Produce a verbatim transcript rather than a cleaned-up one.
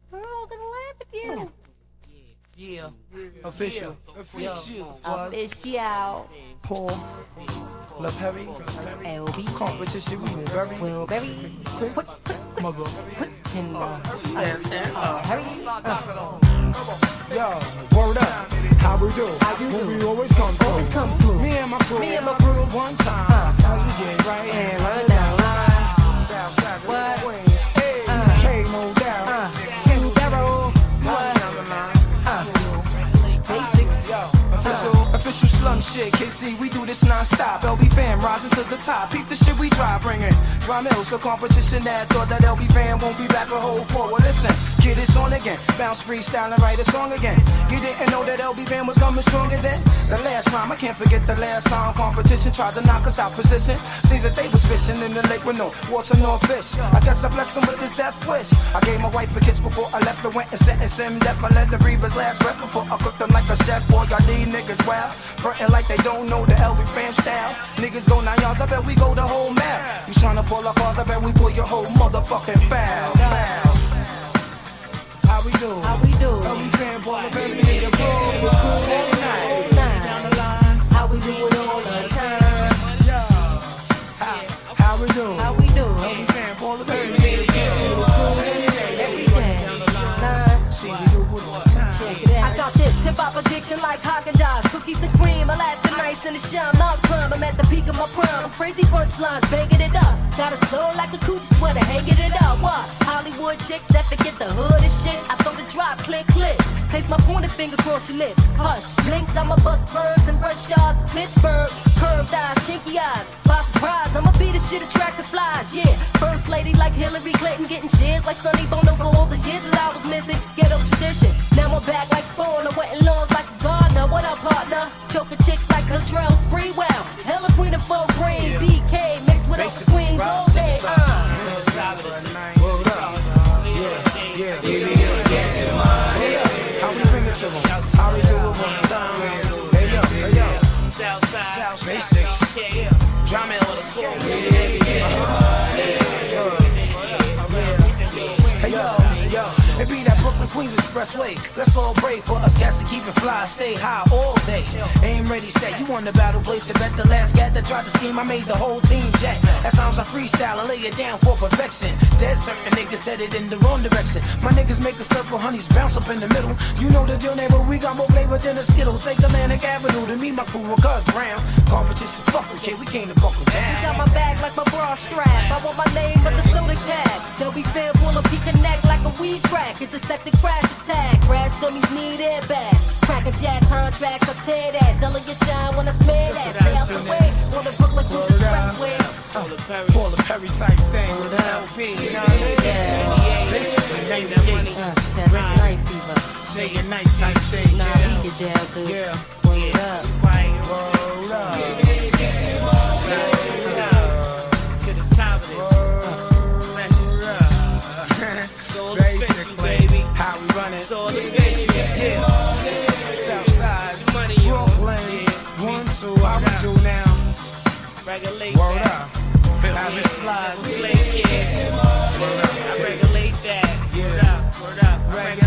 We're all gonna laugh at you. Yeah, official, Official. Official. Paul, La Perry, L B. competition, we will very Wilberry. quick, mother. And, uh, Uh, hurry. Yo, word up, how we do? How you When do? we always come through. Always come through. Me and my crew, Me and my crew. one time, Uh. how you get right And run down line. South side of What? the Queens. Hey, Uh. K, no doubt. Uh, two barrel. What? Uh, basics. Official, official slum shit, K C, we do this non-stop. L B fam rising to the top. Peep the shit we drive, bringing dry mills, so competition that thought that L B fam won't be back a whole four. Well, listen, get this on again. Bounce freestyle and write a song again. You didn't know that L B fam was coming stronger than the last time. I can't forget the last time competition tried to knock us out position. Seems that they was fishing in the lake with no water nor fish. I guess I blessed them with this death wish. I gave my wife a kiss before I left and went and sentenced him death. I let the breathers last breath before I cooked them like a chef. Boy, y'all need niggas wild, frontin' like they don't know the L B fam style. Niggas go nine yards, I bet we go the whole mile. You tryna pull our cars, I bet we pull your whole motherfucking foul. How we do? How we do? L B fam, boy, the baby need a crew. The crew all night. All night. Down the line. How we do it all the time. Yo. How, how we do? How we do? L B fam, boy, the baby need a crew. Every day. Line. See, we do it all the time. Check it out. I got this hip-hop addiction like Haagen-Dazs, cookies and cream, Alaska nights in the shine, not crime. I'm at the peak of my prime. I'm crazy punchlines, banging it up. Got a soul like a coochie sweater, hanging it up. What? Hollywood chicks that forget the hood and shit. I throw the drop, click, click. Taste my pointer finger across your lips. Hush, blink, I'ma bust birds and rush yards. Pittsburgh, curved eyes, shinky eyes. By surprise, I'ma be the shit attract the flies. Yeah, first lady like Hillary Clinton, getting shares like Sonny Bono for all the years that I was missing. Ghetto tradition. Now I'm back like Spawn, I'm wetting lawns like a gardener. What up, partner? Choking chicks like Contrell Sprewell. Hella queen and full green, B K mixed with other queens all day. Uh. Word up. Yeah, yeah, yeah, yeah, yeah. How we bring it to them? How we do it one time? Hey yo, hey yo. Southside, Basics. Drum Mills. Hey yo, hey yo. It be that Brooklyn Queens Expressway. Let's all pray for us cats to keep it fly, stay high all day. Aim ready, set. You on the battle place to bet the last cat that tried to scheme. I made the whole team jet. At times I freestyle and lay it down for perfection. Dead certain niggas headed in the wrong direction. My niggas make a circle, honeys bounce up in the middle. You know the deal, neighbor. We got more flavor than a Skittle. Take Atlantic Avenue to meet my crew with Cut Brown. Competition, fuck okay, we came to buckle You down. got my bag like my bra strap. I want my name with the soda tag. They'll be fair, pull a peek a neck like a weed crack. It's a second crash attack. Crash dummies need airbags. Crack a jack contracts, I tear that. Dull your shine when I smear that. Stay out the way. On the Brooklyn through the expressway. Paul the Perry type thing with an L P, you know what I mean? Yeah. Basically, ninety-eight, Uh, that red night fever. day and night type thing, Nah, yeah. we get down good. Yeah, Word up. roll up. To the top of it. Basically, how we run it. It's all official. Yeah, Southside, Money, yo. Brooklyn, one, two, how we do now? Regulate Word that. up, have it slide. Regulate, yeah. I regulate that. Word up, word up. I Regulate.